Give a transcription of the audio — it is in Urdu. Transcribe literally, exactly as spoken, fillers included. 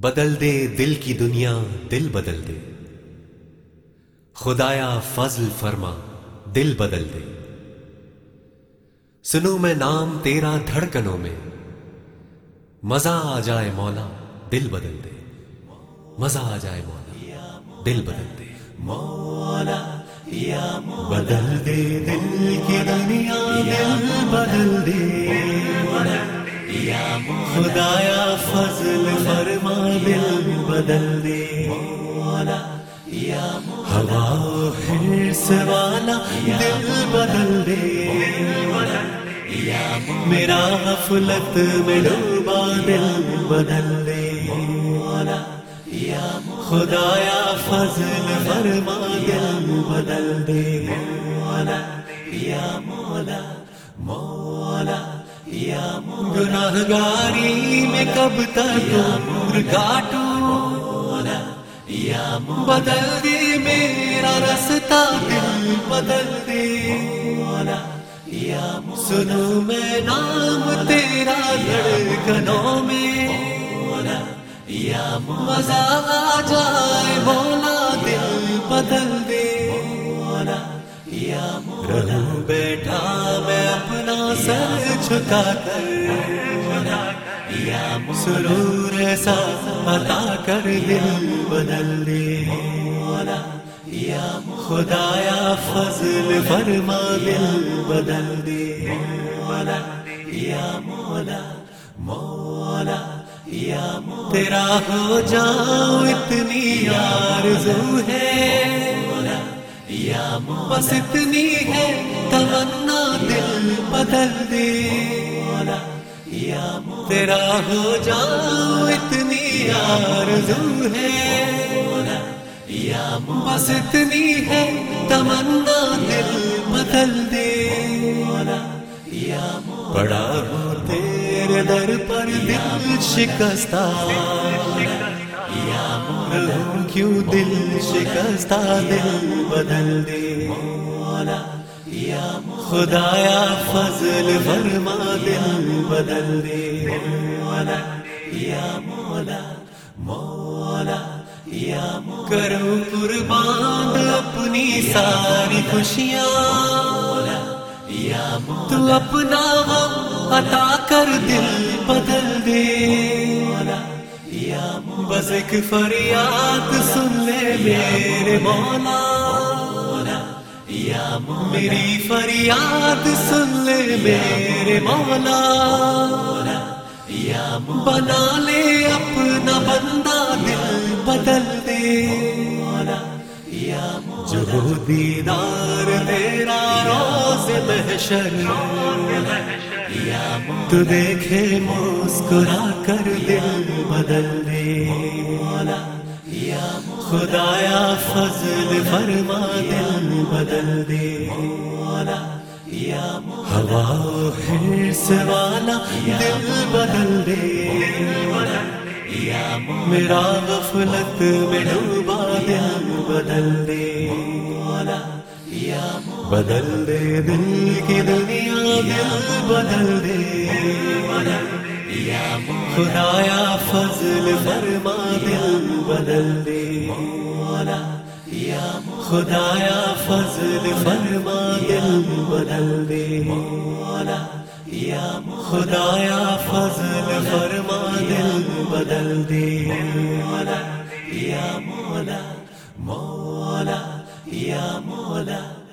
بدل دے دل کی دنیا دل بدل دے، خدایا فضل فرما دل بدل دے۔ سنوں میں نام تیرا دھڑکنوں میں، مزہ آ جائے مولا دل بدل دے، مزہ آ جائے مولا دل بدل دے۔ مولا یا بدل دے دل کی دنیا دل بدل دے، خدایا فضل فرما دل بدل دے۔ ہوا حرص والا دل بدل دے، میرا غفلت میں ڈوبا دل بدل دے۔ خدایا فضل فرما دل بدل دے۔ یا مولا مولا یا گناہگاری میں کب تک عمر کاٹوں، بدل دے میرا رستہ دل بدل دے۔ سنو میں نام تیرا دھڑکنوں میں، مزہ آ جائے مولا دل بدل دے۔ رہوں بیٹھا میں اپنا سر جھکا کر، سرور ایسا عطا کر دل بدل دے۔ خدایا فضل فرما دل بدل دے۔ یا مولا مولا یا تیرا ہو جاؤں اتنی آرزو ہے، بس اتنی ہے تمنا دل بدل دے۔ تیرا ہو جاؤں اتنی آرزو ہے، بس اتنی ہے تمنا دل بدل دے۔ پڑا ہوں تیرے در پر دل شکستہ، رہوں کیوں دل شکستہ دل بدل دے۔ خدایا فضل فرما دل بدل دے۔ یا مولا مولا یا کرو قربان اپنی ساری خوشیاں، تو اپنا غم عطا کر دل بدل دے۔ بس ایک فریاد سن لے میرے مولا، میری فریاد سن لے میرے مولا، بنا لے اپنا بندہ دل بدل دے۔ جو دیدار تیرا روز محشر، تو دیکھے مسکرا کر دل بدل دے۔ خدایا فضل فرما دل بدل دے۔ ہوا حرص والا دل بدل دے، میرا غفلت میں ڈوبا دل بدل دے۔ بدل دے دل کی دنیا دل بدل دے، خدایا فضل فرما دل بدل دے۔ خدایا فضل فرما دل بدل دے۔ خدایا فضل فرما دل بدل دے۔ یا مولا مولا یا مولا